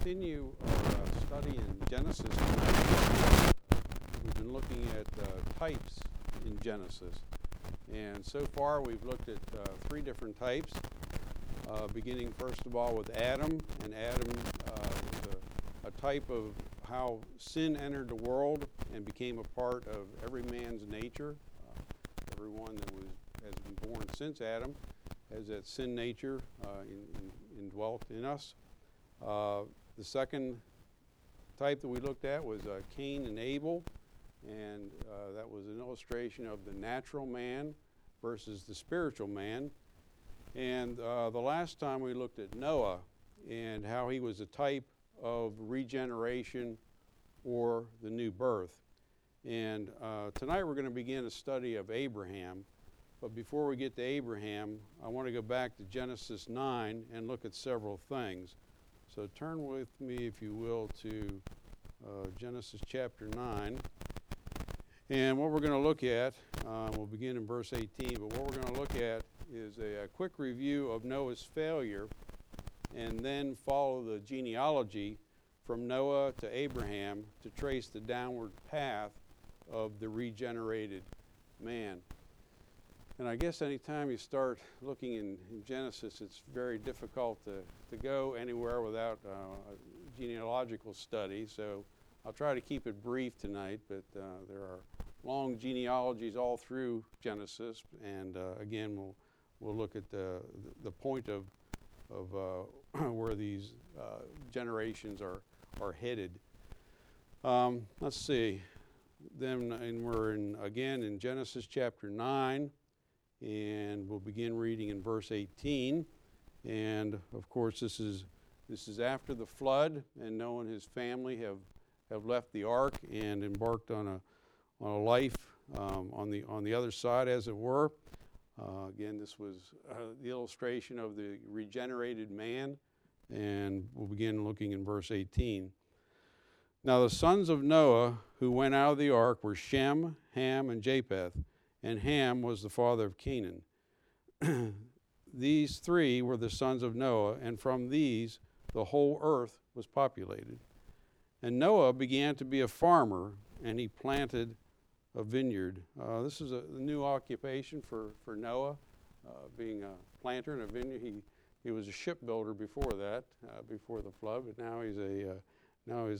continue our study in Genesis tonight. We've been looking at types in Genesis. And so far we've looked at three different types, beginning first of all with Adam. And Adam was a type of how sin entered the world and became a part of every man's nature. Everyone that has been born since Adam has that sin nature indwelt in us. The second type that we looked at was Cain and Abel, and that was an illustration of the natural man versus the spiritual man. And the last time we looked at Noah and how he was a type of regeneration or the new birth. And tonight we're going to begin a study of Abraham. But before we get to Abraham, I want to go back to Genesis 9 and look at several things. So turn with me, if you will, to Genesis chapter 9. And what we're going to look at, we'll begin in verse 18, but what we're going to look at is a quick review of Noah's failure and then follow the genealogy from Noah to Abraham to trace the downward path of the regenerated man. And I guess anytime you start looking in Genesis, it's very difficult to go anywhere without a genealogical study. So I'll try to keep it brief tonight, but there are long genealogies all through Genesis. And again, we'll look at the point of where these generations are headed. Let's see. Then we're again in Genesis chapter 9. And we'll begin reading in verse 18. And of course, this is after the flood, and Noah and his family have left the ark and embarked on a life on the other side, as it were. Again, this was the illustration of the regenerated man, and we'll begin looking in verse 18. Now the sons of Noah who went out of the ark were Shem, Ham, and Japheth. And Ham was the father of Canaan. These three were the sons of Noah, and from these the whole earth was populated. And Noah began to be a farmer, and he planted a vineyard. This is a new occupation for Noah, being a planter in a vineyard. He was a shipbuilder before that, before the flood, but now he's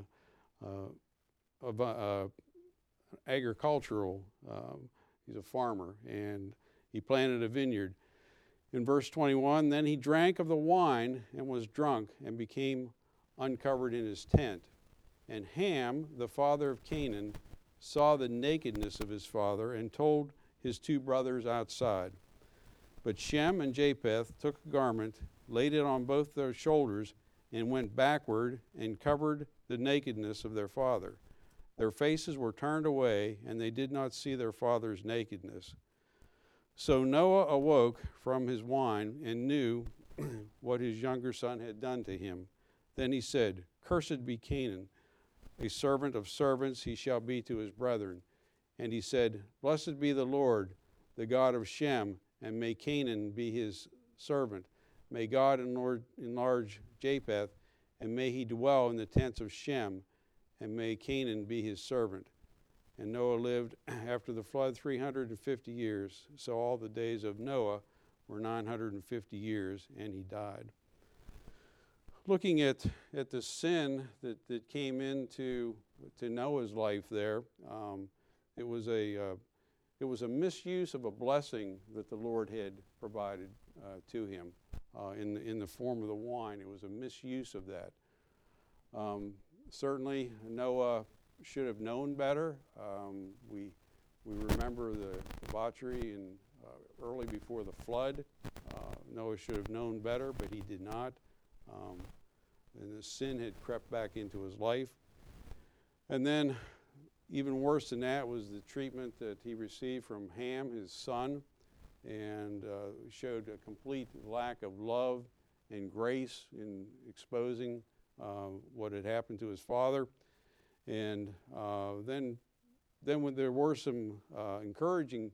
a agricultural. He's a farmer, and he planted a vineyard. In verse 21, then he drank of the wine and was drunk and became uncovered in his tent. And Ham, the father of Canaan, saw the nakedness of his father and told his two brothers outside. But Shem and Japheth took a garment, laid it on both their shoulders, and went backward and covered the nakedness of their father. Their faces were turned away, and they did not see their father's nakedness. So Noah awoke from his wine and knew what his younger son had done to him. Then he said, Cursed be Canaan, a servant of servants he shall be to his brethren. And he said, Blessed be the Lord, the God of Shem, and may Canaan be his servant. May God enlarge Japheth, and may he dwell in the tents of Shem, and may Canaan be his servant. And Noah lived after the flood 350 years. So all the days of Noah were 950 years, and he died. Looking at the sin that came into Noah's life there, it was a misuse of a blessing that the Lord had provided to him in the form of the wine. It was a misuse of that. Certainly, Noah should have known better. We remember the debauchery early before the flood. Noah should have known better, but he did not. And the sin had crept back into his life. And then, even worse than that was the treatment that he received from Ham, his son, and showed a complete lack of love and grace in exposing what had happened to his father. And then when there were some encouraging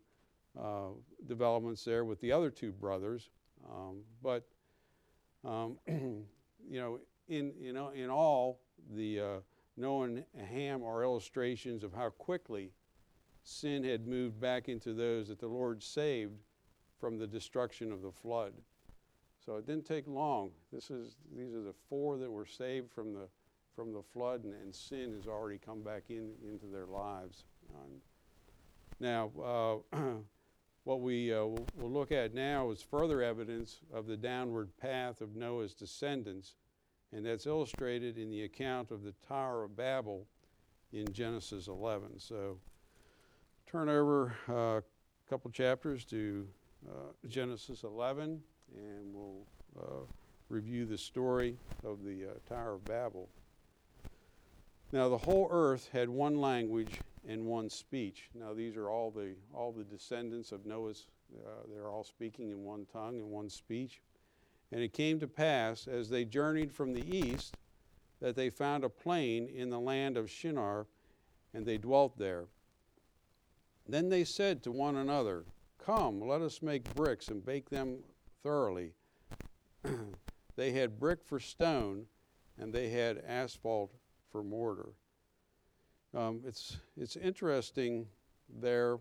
developments there with the other two brothers, but in all, the Noah and Ham are illustrations of how quickly sin had moved back into those that the Lord saved from the destruction of the flood. So it didn't take long. These are the 4 that were saved from the flood, and sin has already come back into their lives. Now, what we'll look at now is further evidence of the downward path of Noah's descendants, and that's illustrated in the account of the Tower of Babel in Genesis 11. So turn over a couple chapters to Genesis 11, and we'll review the story of the Tower of Babel. Now the whole earth had one language and one speech. Now these are all the descendants of Noah's. They're all speaking in one tongue and one speech. And it came to pass, as they journeyed from the east, that they found a plain in the land of Shinar, and they dwelt there. Then they said to one another, "Come, let us make bricks and bake them thoroughly." They had brick for stone, and they had asphalt for mortar. It's interesting there,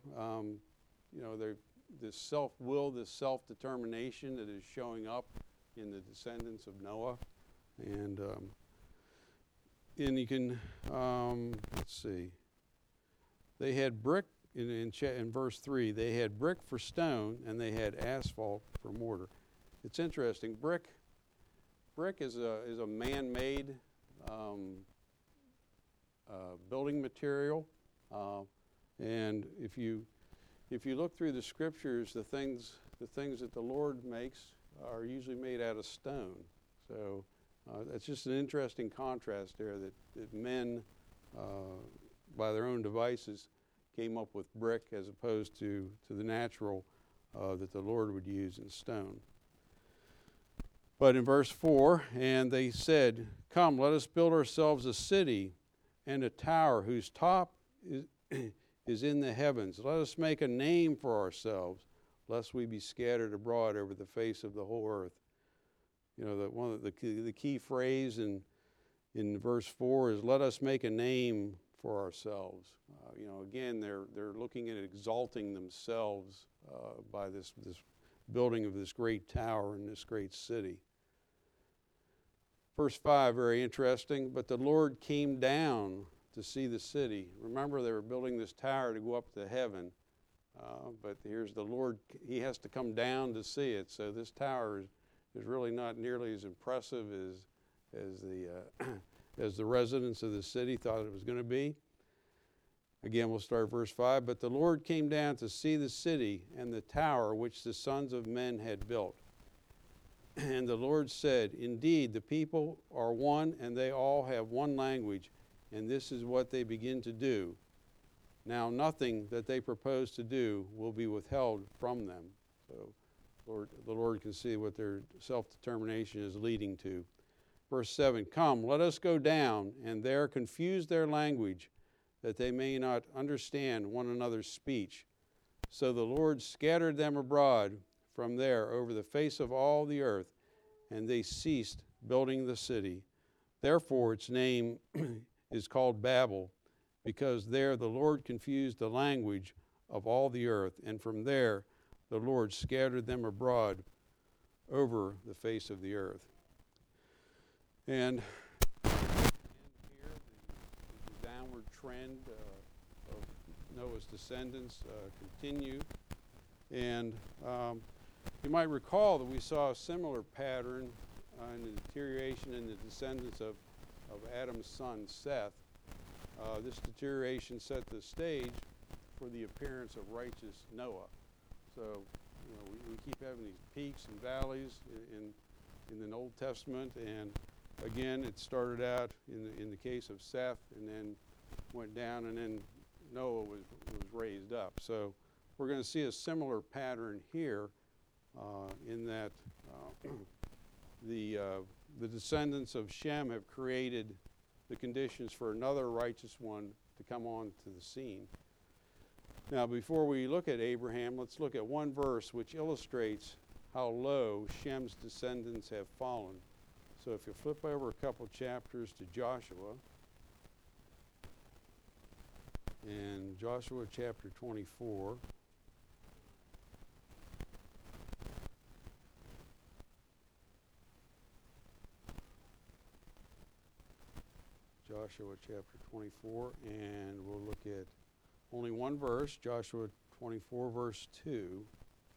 this self-will, this self-determination that is showing up in the descendants of Noah. And you can, let's see. They had brick, in verse 3, they had brick for stone, and they had asphalt for mortar. It's interesting. Brick is a man-made building material, and if you look through the scriptures, the things that the Lord makes are usually made out of stone. So it's just an interesting contrast there that men, by their own devices, came up with brick as opposed to the natural that the Lord would use in stone. But in verse 4, and they said, "Come, let us build ourselves a city and a tower whose top is in the heavens. Let us make a name for ourselves, lest we be scattered abroad over the face of the whole earth." One of the key phrase in verse 4 is, "Let us make a name for ourselves." Again, they're looking at exalting themselves by this building of this great tower in this great city. Verse 5, very interesting. "But the Lord came down to see the city." Remember, they were building this tower to go up to heaven. But here's the Lord. He has to come down to see it. So this tower is really not nearly as impressive as the residents of the city thought it was going to be. Again, we'll start verse 5. "But the Lord came down to see the city and the tower which the sons of men had built. And the Lord said, Indeed, the people are one, and they all have one language, and this is what they begin to do. Now nothing that they propose to do will be withheld from them." So the Lord can see what their self-determination is leading to. Verse 7, "Come, let us go down, and there confuse their language, that they may not understand one another's speech. So the Lord scattered them abroad from there over the face of all the earth, and they ceased building the city. Therefore its name is called Babel, because there the Lord confused the language of all the earth, and from there the Lord scattered them abroad over the face of the earth." And here the downward trend of Noah's descendants continue. And you might recall that we saw a similar pattern in the deterioration in the descendants of Adam's son Seth. This deterioration set the stage for the appearance of righteous Noah. So we keep having these peaks and valleys in the Old Testament, and again it started out in the case of Seth, and then went down, and then Noah was raised up. So we're going to see a similar pattern here in that the descendants of Shem have created the conditions for another righteous one to come on to the scene. Now, before we look at Abraham, let's look at one verse which illustrates how low Shem's descendants have fallen. So if you flip over a couple chapters to Joshua, and Joshua chapter 24. Joshua chapter 24, and we'll look at only one verse, Joshua 24, verse 2.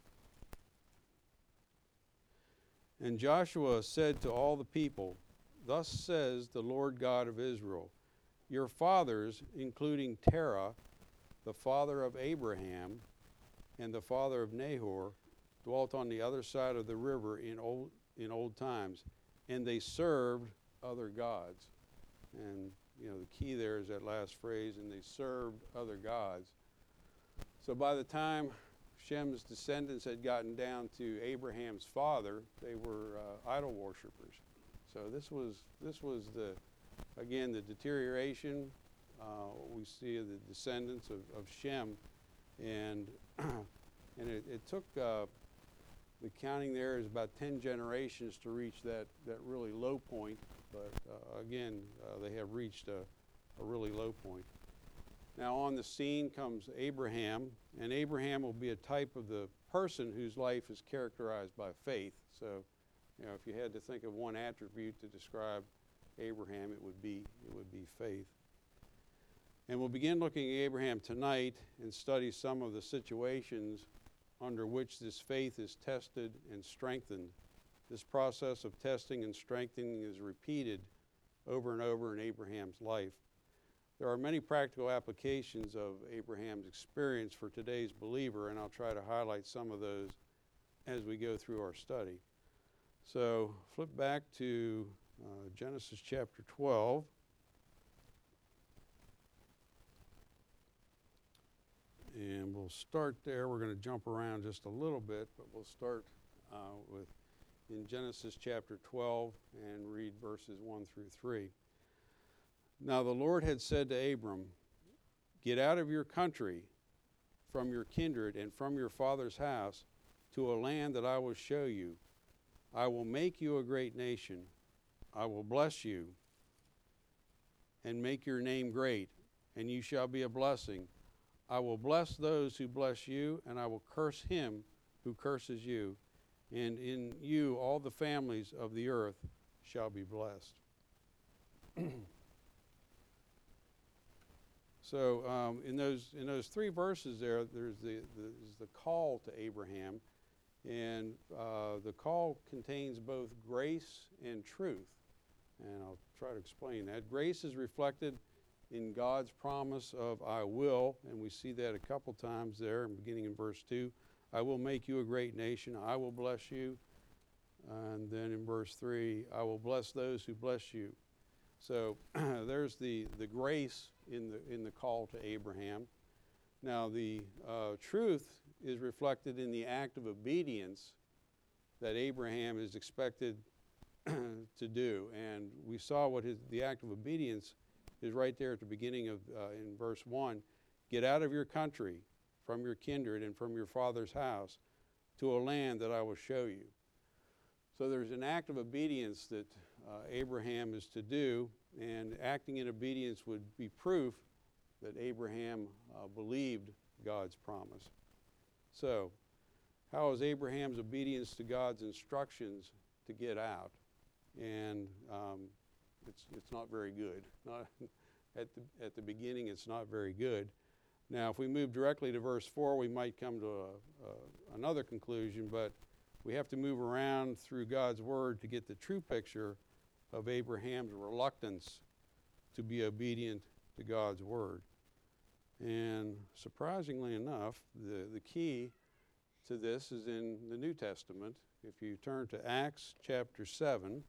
And Joshua said to all the people, "Thus says the Lord God of Israel, your fathers, including Terah, the father of Abraham, and the father of Nahor, dwelt on the other side of the river in old times, and they served other gods." And, you know, the key there is that last phrase, and they served other gods. So by the time Shem's descendants had gotten down to Abraham's father, they were idol worshipers. So this was the deterioration we see of the descendants of Shem, and and it took the counting there is about 10 generations to reach that really low point. But they have reached a really low point. Now on the scene comes Abraham, and Abraham will be a type of the person whose life is characterized by faith. So, you know, if you had to think of one attribute to describe Abraham, it would be faith. And we'll begin looking at Abraham tonight and study some of the situations under which this faith is tested and strengthened. This process of testing and strengthening is repeated over and over in Abraham's life. There are many practical applications of Abraham's experience for today's believer, and I'll try to highlight some of those as we go through our study. So flip back to Genesis chapter 12. And we'll start there. We're going to jump around just a little bit, but we'll start in Genesis chapter 12 and read verses 1 through 3. Now the Lord had said to Abram, "Get out of your country, from your kindred, and from your father's house, to a land that I will show you. I will make you a great nation. I will bless you and make your name great, and you shall be a blessing. I will bless those who bless you, and I will curse him who curses you. And in you all the families of the earth shall be blessed." So in those three verses there's the call to Abraham, and the call contains both grace and truth. And I'll try to explain that. Grace is reflected in God's promise of "I will," and we see that a couple times there, beginning in verse 2. "I will make you a great nation. I will bless you." And then in verse 3, "I will bless those who bless you." So there's the grace in the call to Abraham. Now the truth is reflected in the act of obedience that Abraham is expected to do. And we saw what the act of obedience is right there at the beginning of in verse 1. "Get out of your country, from your kindred, and from your father's house, to a land that I will show you." So there's an act of obedience that Abraham is to do, and acting in obedience would be proof that Abraham believed God's promise. So, how is Abraham's obedience to God's instructions to get out? And it's not very good. Not at the beginning, it's not very good. Now, if we move directly to verse 4, we might come to another conclusion, but we have to move around through God's word to get the true picture of Abraham's reluctance to be obedient to God's word. And surprisingly enough, the key to this is in the New Testament. If you turn to Acts chapter 7,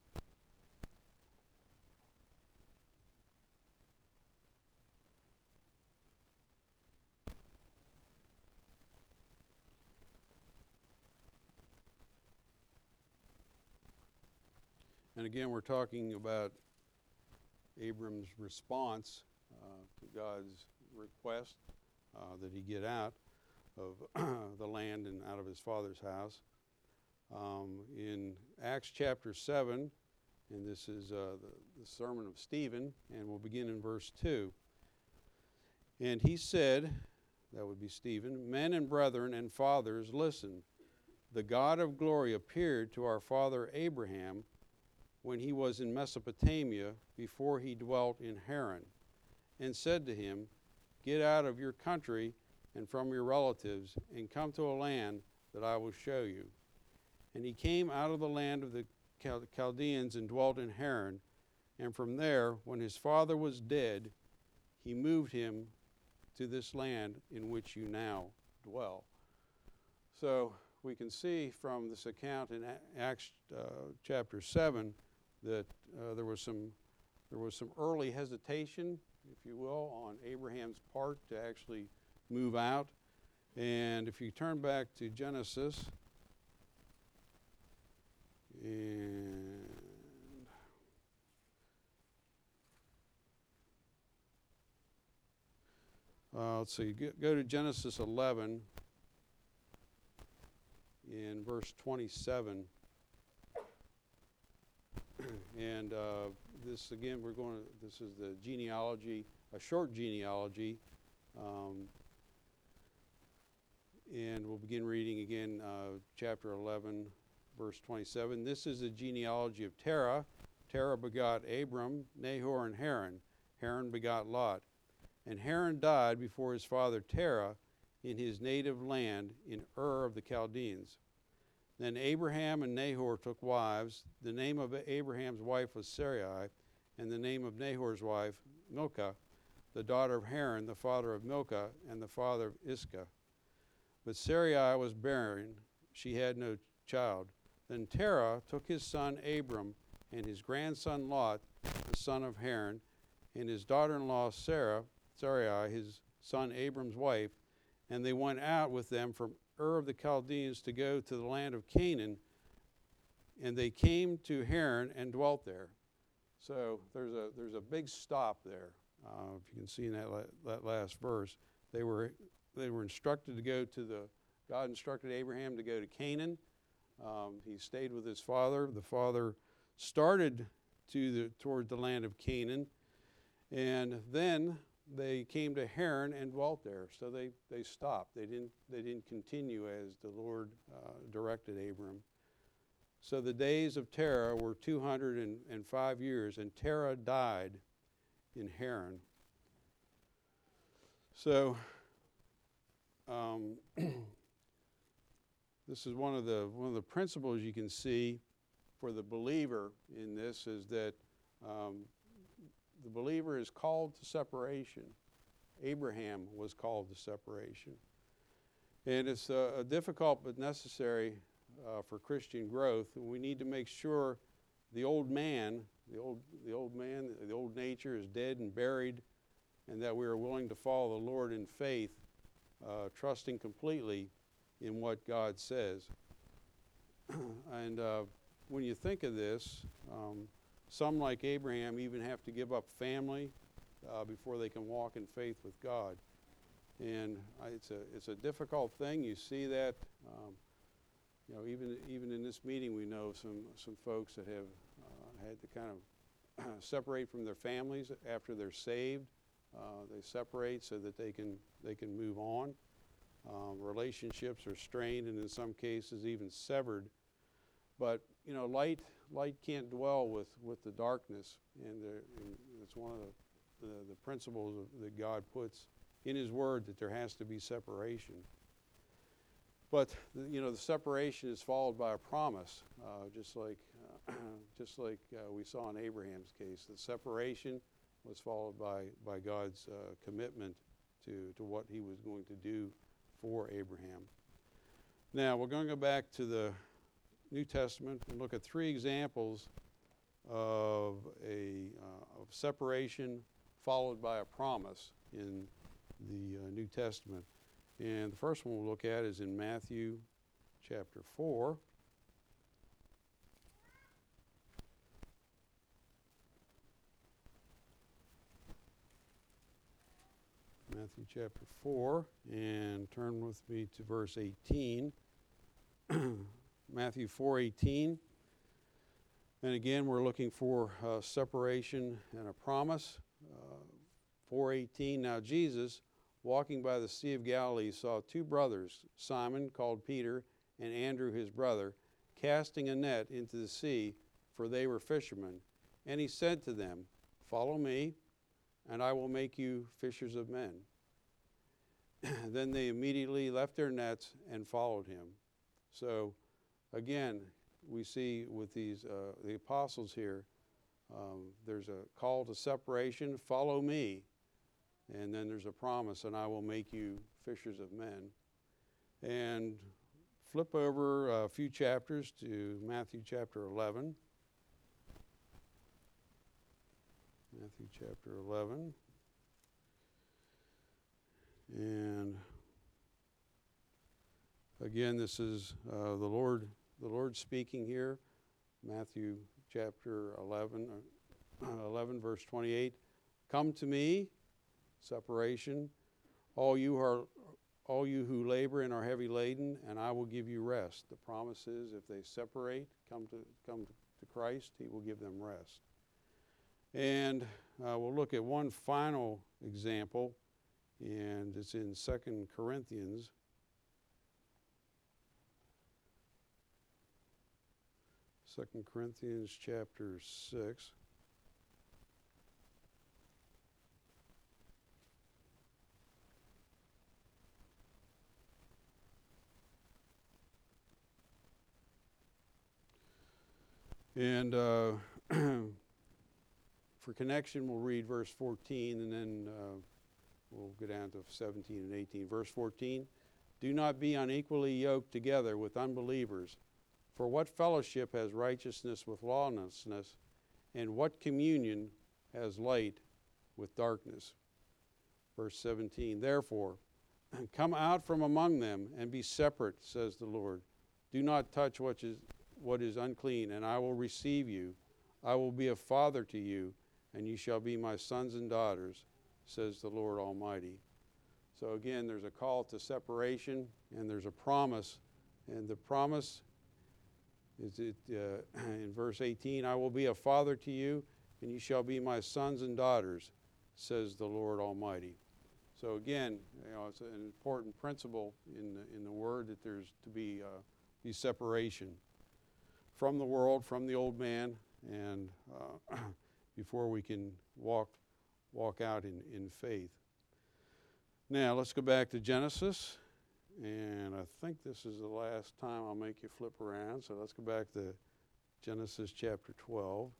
and again, we're talking about Abram's response to God's request that he get out of the land and out of his father's house. In Acts chapter 7, And this is the sermon of Stephen, and we'll begin in verse 2. And he said, that would be Stephen, "Men and brethren and fathers, listen. The God of glory appeared to our father Abraham when he was in Mesopotamia, before he dwelt in Haran, and said to him, Get out of your country and from your relatives, and come to a land that I will show you. And he came out of the land of the Chaldeans and dwelt in Haran, and from there, when his father was dead, he moved him to this land in which you now dwell." So we can see from this account in Acts chapter 7 that there was some early hesitation, if you will, on Abraham's part to actually move out. And if you turn back to Genesis, and let's see, go to Genesis 11 in verse 27. And this again, this is the genealogy, a short genealogy. And we'll begin reading again, chapter 11, verse 27. This is the genealogy of Terah. Terah begot Abram, Nahor, and Haran. Haran begot Lot. And Haran died before his father Terah in his native land in Ur of the Chaldeans. Then Abraham and Nahor took wives. The name of Abraham's wife was Sarai, and the name of Nahor's wife Milcah, the daughter of Haran, the father of Milcah, and the father of Iscah. But Sarai was barren; she had no child. Then Terah took his son Abram and his grandson Lot, the son of Haran, and his daughter-in-law Sarai, his son Abram's wife, and they went out with them from Ur of the Chaldeans to go to the land of Canaan, and they came to Haran and dwelt there. So there's a big stop there. If you can see in that last verse, they were instructed to go to God instructed Abraham to go to Canaan. He stayed with his father. The father started toward the land of Canaan, and then they came to Haran and dwelt there. So they stopped. They didn't continue as the Lord directed Abram. So the days of Terah were 205 years, and Terah died in Haran. So this is one of the principles you can see for the believer in this, is that the believer is called to separation. Abraham was called to separation. And it's a difficult but necessary for Christian growth. We need to make sure the old man, the old nature is dead and buried, and that we are willing to follow the Lord in faith, trusting completely in what God says. And when you think of this, some, like Abraham, even have to give up family before they can walk in faith with God. And it's a difficult thing. You see that, even in this meeting, we know some folks that have had to kind of separate from their families after they're saved. They separate so that they can move on. Relationships are strained, and in some cases even severed. But light can't dwell with the darkness, and it's one of the principles that God puts in His Word, that there has to be separation. But the separation is followed by a promise, just like we saw in Abraham's case. The separation was followed by God's commitment to what He was going to do for Abraham. Now we're going to go back to the New Testament and look at three examples of separation followed by a promise in the New Testament. And the first one we'll look at is in Matthew chapter 4. Matthew chapter 4, and turn with me to verse 18. Matthew 4:18. And again, we're looking for separation and a promise. 4:18, now Jesus, walking by the Sea of Galilee, saw two brothers, Simon, called Peter, and Andrew his brother, casting a net into the sea, for they were fishermen. And he said to them, follow me, and I will make you fishers of men. Then they immediately left their nets and followed him. So again, we see with these the apostles here, there's a call to separation, follow me. And then there's a promise, and I will make you fishers of men. And flip over a few chapters to Matthew chapter 11. Matthew chapter 11. And again, this is the Lord speaking here. Matthew chapter 11, 11 verse 28. Come to me, separation, all you who labor and are heavy laden, and I will give you rest. The promise is if they separate, come to Christ, he will give them rest. And we'll look at one final example, and it's in 2 Corinthians. 2 Corinthians chapter 6. And for connection, we'll read verse 14, and then we'll go down to 17 and 18. Verse 14, do not be unequally yoked together with unbelievers. For what fellowship has righteousness with lawlessness, and what communion has light with darkness? Verse 17, therefore, come out from among them and be separate, says the Lord. Do not touch what is unclean, and I will receive you. I will be a father to you, and you shall be my sons and daughters, says the Lord Almighty. So again, there's a call to separation, and there's a promise. And the promise is in verse 18, I will be a father to you, and you shall be my sons and daughters, says the Lord Almighty. So again, it's an important principle in the Word that there's to be separation from the world, from the old man, and before we can walk out in faith. Now, let's go back to Genesis, and I think this is the last time I'll make you flip around, so let's go back to Genesis chapter 12.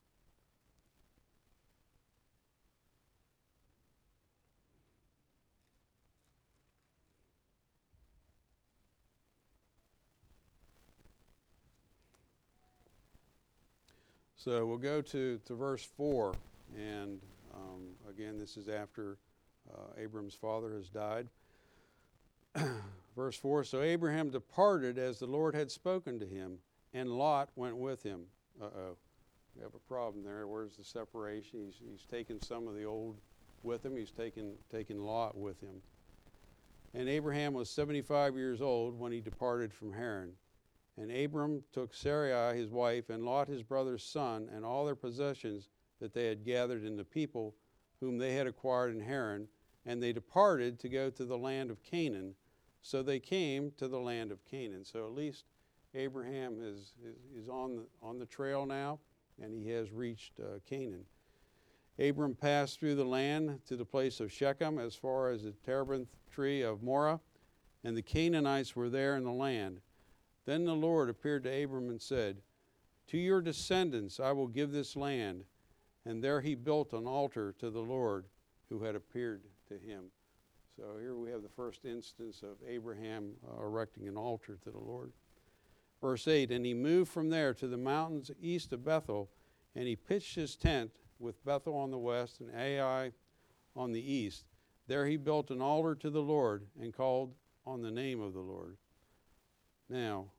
So we'll go to verse 4, and again, this is after Abram's father has died. Verse 4, so Abraham departed as the Lord had spoken to him, and Lot went with him. We have a problem there. Where's the separation? He's taken some of the old with him. He's taken Lot with him. And Abraham was 75 years old when he departed from Haran. And Abram took Sarai his wife, and Lot his brother's son, and all their possessions that they had gathered in the people whom they had acquired in Haran, and they departed to go to the land of Canaan. So they came to the land of Canaan. So at least Abraham is on the trail now, and he has reached Canaan. Abram passed through the land to the place of Shechem as far as the terebinth tree of Moreh, and the Canaanites were there in the land. Then the Lord appeared to Abram and said, to your descendants I will give this land. And there he built an altar to the Lord who had appeared to him. So here we have the first instance of Abraham erecting an altar to the Lord. Verse 8, and he moved from there to the mountains east of Bethel, and he pitched his tent with Bethel on the west and Ai on the east. There he built an altar to the Lord and called on the name of the Lord. Now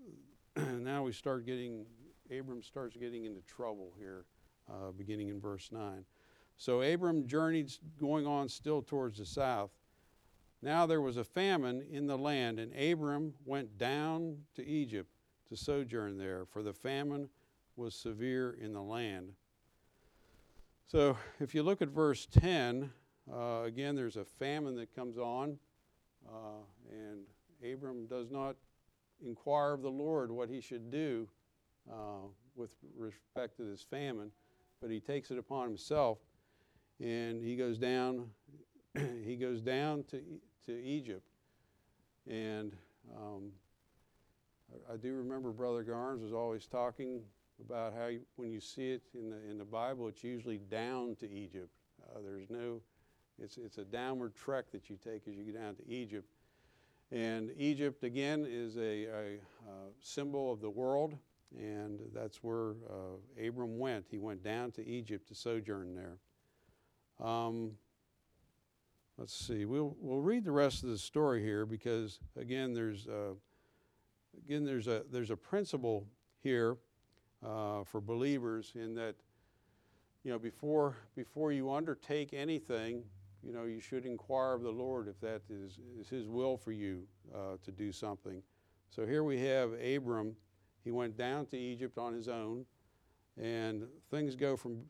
Abram starts getting into trouble here, beginning in verse 9. So Abram journeyed, going on still towards the south. Now there was a famine in the land, and Abram went down to Egypt to sojourn there, for the famine was severe in the land. So if you look at verse 10, again, there's a famine that comes on, and Abram does not inquire of the Lord what he should do with respect to this famine, but he takes it upon himself, and he goes down. He goes down to Egypt, and I do remember Brother Garnes was always talking about how when you see it in the Bible, it's usually down to Egypt. It's a downward trek that you take as you go down to Egypt. And Egypt, again, is a symbol of the world, and that's where Abram went. He went down to Egypt to sojourn there. Let's see. We'll read the rest of the story here because, again, there's a principle here for believers in that, before you undertake anything, you should inquire of the Lord if that is His will for you to do something. So here we have Abram. He went down to Egypt on his own, and things go from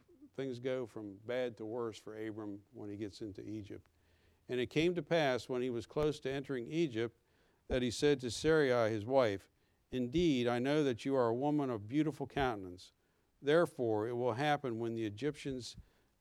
bad to worse for Abram when he gets into Egypt. And it came to pass when he was close to entering Egypt that he said to Sarai his wife, "Indeed, I know that you are a woman of beautiful countenance. Therefore it will happen when the Egyptians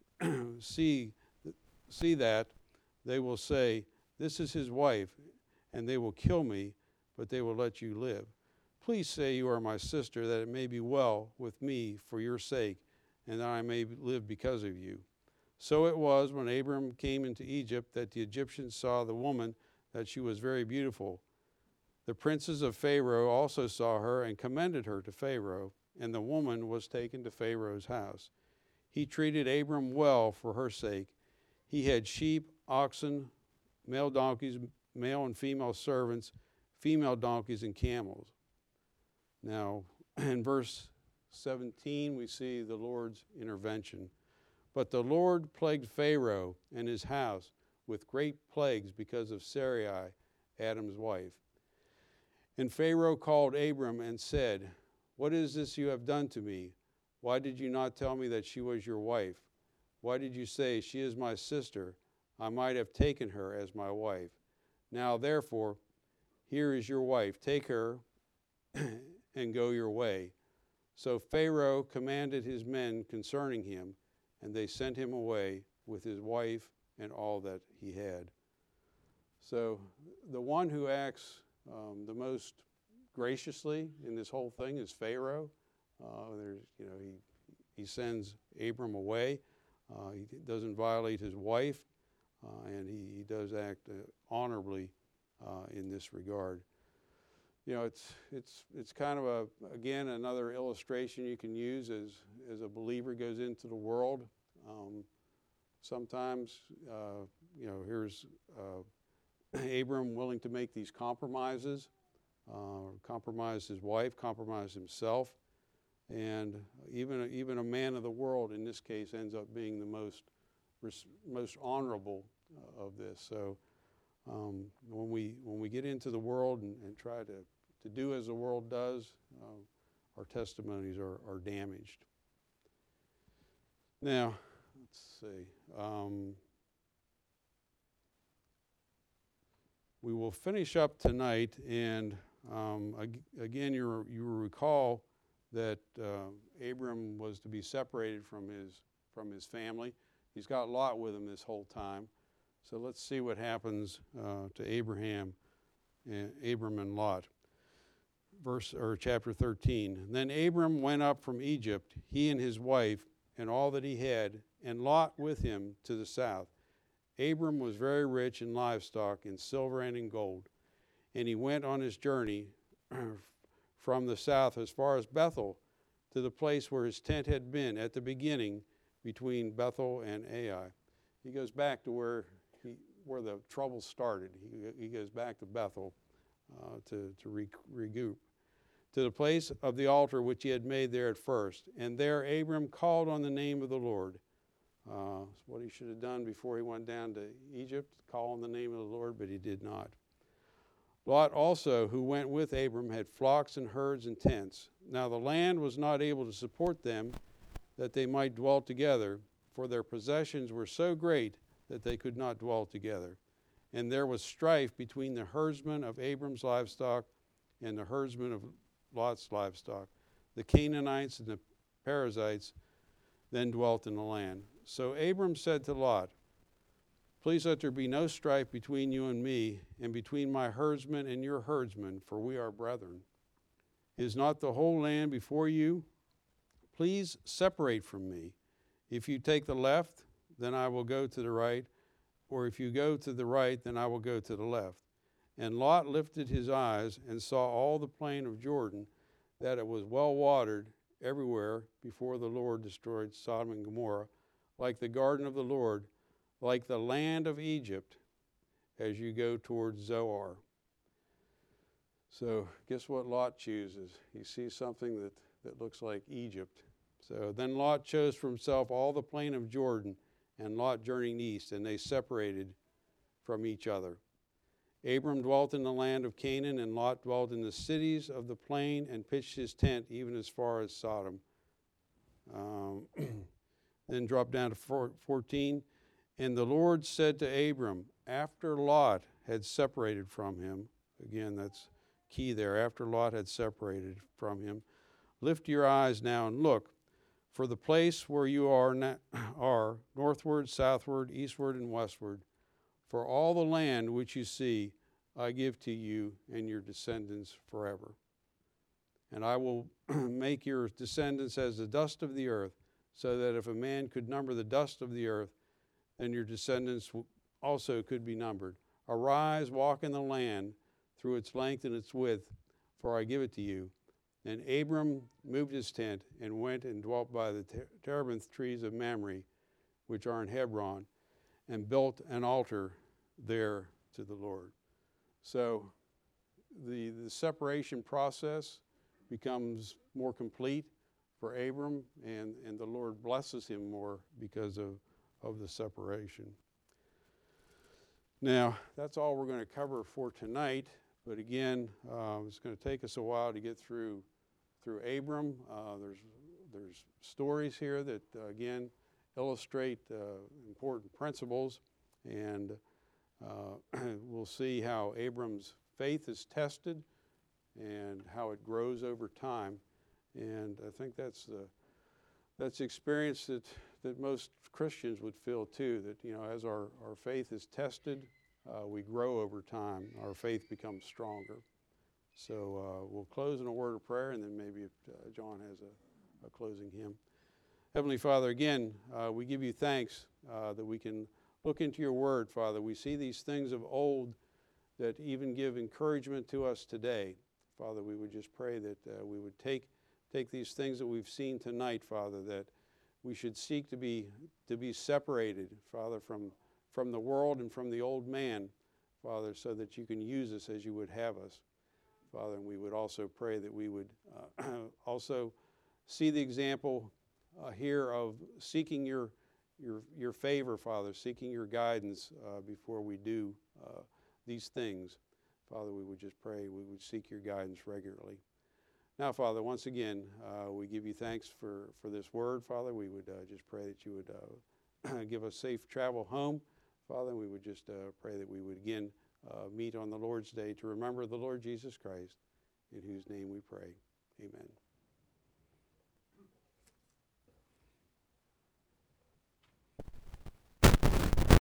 see that, they will say, 'This is his wife,' and they will kill me, but they will let you live. Please say you are my sister, that it may be well with me for your sake, and that I may live because of you." So it was when Abram came into Egypt that the Egyptians saw the woman, that she was very beautiful. The princes of Pharaoh also saw her and commended her to Pharaoh, and the woman was taken to Pharaoh's house. He treated Abram well for her sake. He had sheep, oxen, male donkeys, male and female servants, female donkeys, and camels. Now, in verse 17, we see the Lord's intervention. But the Lord plagued Pharaoh and his house with great plagues because of Sarai, Adam's wife. And Pharaoh called Abram and said, "What is this you have done to me? Why did you not tell me that she was your wife? Why did you say, 'She is my sister'? I might have taken her as my wife. Now, therefore, here is your wife. Take her and go your way." So Pharaoh commanded his men concerning him, and they sent him away with his wife and all that he had. So the one who acts the most graciously in this whole thing is Pharaoh. He sends Abram away. He doesn't violate his wife, and he does act honorably in this regard. It's kind of again another illustration you can use as a believer goes into the world. Sometimes here's Abram willing to make these compromises, compromise his wife, compromise himself, and even a man of the world in this case ends up being the most honorable of this. So when we get into the world and try to do as the world does, our testimonies are damaged. Now, let's see. We will finish up tonight, and again, you recall that Abram was to be separated from his family. He's got Lot with him this whole time. So let's see what happens to Abram and Lot. Chapter 13. Then Abram went up from Egypt, he and his wife, and all that he had, and Lot with him to the south. Abram was very rich in livestock, in silver and in gold. And he went on his journey from the south as far as Bethel, to the place where his tent had been at the beginning between Bethel and Ai. He goes back to where the trouble started. He goes back to Bethel to regroup. To the place of the altar which he had made there at first. And there Abram called on the name of the Lord. What he should have done before he went down to Egypt, call on the name of the Lord, but he did not. Lot also, who went with Abram, had flocks and herds and tents. Now the land was not able to support them, that they might dwell together, for their possessions were so great that they could not dwell together. And there was strife between the herdsmen of Abram's livestock and the herdsmen of Lot's livestock. The Canaanites and the Perizzites then dwelt in the land. So Abram said to Lot, please let there be no strife between you and me, and between my herdsmen and your herdsmen, for we are brethren. Is not the whole land before you? Please separate from me. If you take the left, then I will go to the right, or if you go to the right, then I will go to the left. And Lot lifted his eyes and saw all the plain of Jordan, that it was well watered everywhere before the Lord destroyed Sodom and Gomorrah, like the garden of the Lord, like the land of Egypt, as you go towards Zoar. So guess what Lot chooses? He sees something that looks like Egypt. So then Lot chose for himself all the plain of Jordan, and Lot journeyed east, and they separated from each other. Abram dwelt in the land of Canaan, and Lot dwelt in the cities of the plain and pitched his tent even as far as Sodom. Then drop down to 14. And the Lord said to Abram, after Lot had separated from him, again, that's key there, after Lot had separated from him, lift your eyes now and look, for the place where you are northward, southward, eastward, and westward, for all the land which you see, I give to you and your descendants forever. And I will make your descendants as the dust of the earth, so that if a man could number the dust of the earth, then your descendants also could be numbered. Arise, walk in the land through its length and its width, for I give it to you. And Abram moved his tent and went and dwelt by the terebinth trees of Mamre, which are in Hebron, and built an altar there to the Lord. So the separation process becomes more complete for Abram, and the Lord blesses him more because of the separation. Now, that's all we're going to cover for tonight. But again, it's going to take us a while to get through Abram. There's stories here that, again, illustrate important principles. And we'll see how Abram's faith is tested and how it grows over time. And I think that's the experience that most Christians would feel too, that, you know, as our faith is tested, we grow over time. Our faith becomes stronger. So we'll close in a word of prayer, and then maybe if John has a closing hymn. Heavenly Father, again, we give you thanks that we can look into your word, Father. We see these things of old that even give encouragement to us today. Father, we would just pray that we would take these things that we've seen tonight, Father, that we should seek to be separated, Father, from the world and from the old man, Father, so that you can use us as you would have us, Father. And we would also pray that we would also see the example here of seeking your favor, Father, seeking your guidance before we do these things. Father, we would just pray we would seek your guidance regularly. Now, Father, once again, we give you thanks for this word, Father. We would just pray that you would give us safe travel home, Father. We would just pray that we would again meet on the Lord's Day to remember the Lord Jesus Christ, in whose name we pray. Amen.